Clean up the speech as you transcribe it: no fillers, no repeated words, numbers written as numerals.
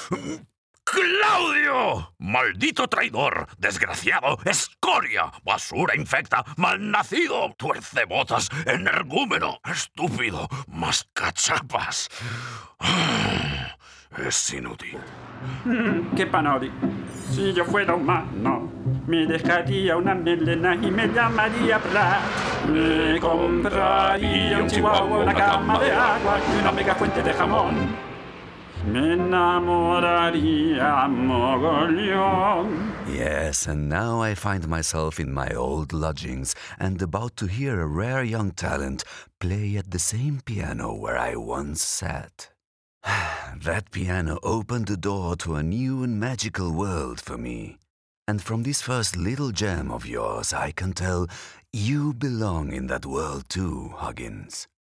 ¡Claudio! ¡Maldito traidor! ¡Desgraciado! ¡Escoria! ¡Basura infecta! ¡Malnacido! ¡Tuercebotas! ¡Energúmeno! ¡Estúpido! ¡Mascachapas! Es inútil. ¡Qué panori! Si yo fuera humano, me dejaría una melena y me llamaría Brad. Me compraría un chihuahua, una cama de agua y una mega fuente de jamón. Me enamoraría mogollón. Yes, and now I find myself in my old lodgings and about to hear a rare young talent play at the same piano where I once sat. That piano opened the door to a new and magical world for me. And from this first little gem of yours, I can tell you belong in that world too, Huggins.